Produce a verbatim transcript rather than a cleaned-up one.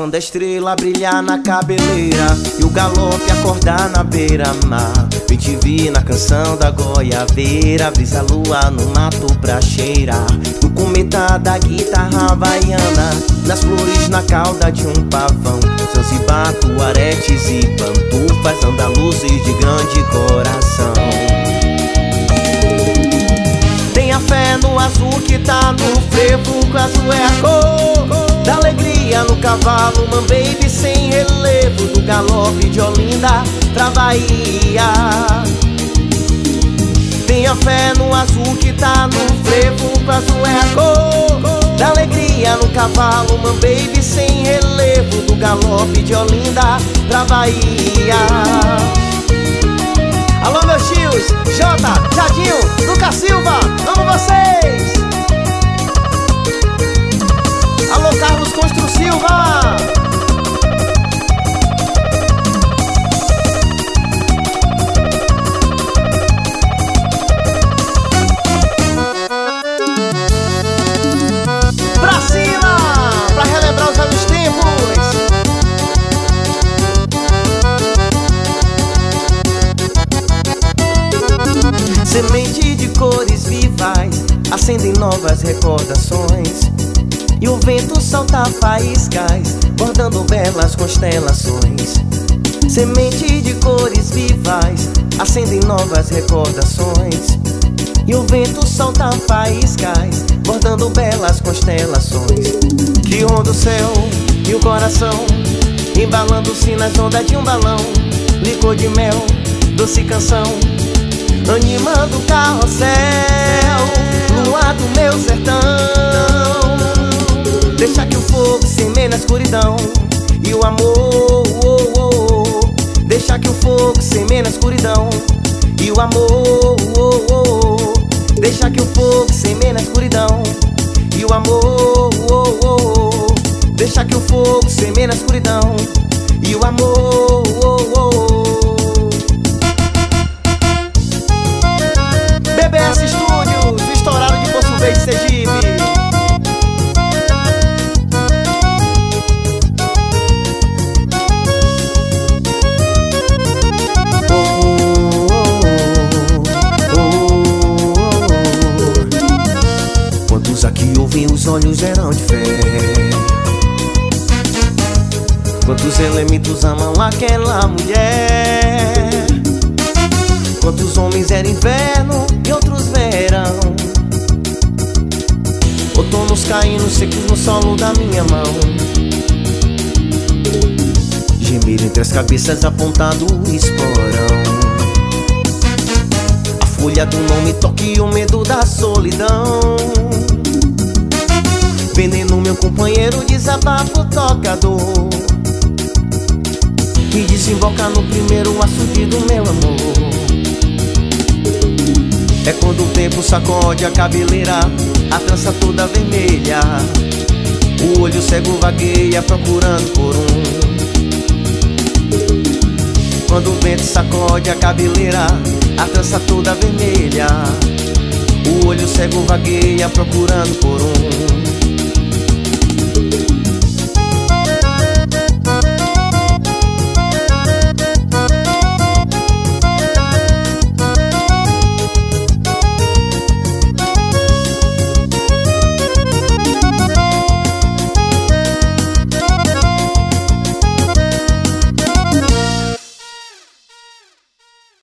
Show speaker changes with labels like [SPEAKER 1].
[SPEAKER 1] quando a estrela brilhar na cabeleira e o galope acordar na beira-mar. Vem te vi na canção da goiabeira, brisa lua no mato pra cheirar, no cometa da guitarra havaiana, nas flores na cauda de um pavão. Zanzibar, tuaretes e pantufas, andaluzes de grande coração. Tenha fé no azul que tá no frevo, o azul é a cor da alegria no cavalo, Mambaby sem relevo, do galope de Olinda pra Bahia. Tenha fé no azul que tá no frevo, o azul é a cor da alegria no cavalo, Mambaby sem relevo, do galope de Olinda pra Bahia. Alô meus tios, Jota, Jadinho, Lucas Silva, amo vocês! Alô Carlos Constru Silva! Pra cima! Pra relembrar os velhos tempos! Semente de cores vivas acendem novas recordações, e o vento solta faíscas bordando belas constelações. Semente de cores vivas acendem novas recordações, e o vento solta faíscas bordando belas constelações. Que onda o céu e o coração embalando-se nas ondas de um balão, licor de mel, doce canção animando o carrossel, lua do meu sertão. Deixa que o fogo semeie na escuridão e o amor, oh, oh. Deixa que o fogo semeie na escuridão e o amor, oh, oh. Deixa que o fogo semeie na escuridão e o amor, oh, oh. Deixa que o fogo semeie na escuridão e o amor, oh, oh. B B S Studios, estourado de Poço Verde, Sergipe. Oh, oh, oh, oh. Quantos aqui ouvem os olhos eram de fé? Quantos elementos amam aquela mulher? Quantos homens eram inverno e outros verão, outonos caindo secos no solo da minha mão, gemer entre as cabeças apontado o esporão. A folha do nome toque o medo da solidão, veneno meu companheiro, desabafo tocador, e desemboca no primeiro açude do meu amor. É quando o tempo sacode a cabeleira, a trança toda vermelha, o olho cego vagueia procurando por um. Quando o vento sacode a cabeleira, a trança toda vermelha, o olho cego vagueia procurando por um.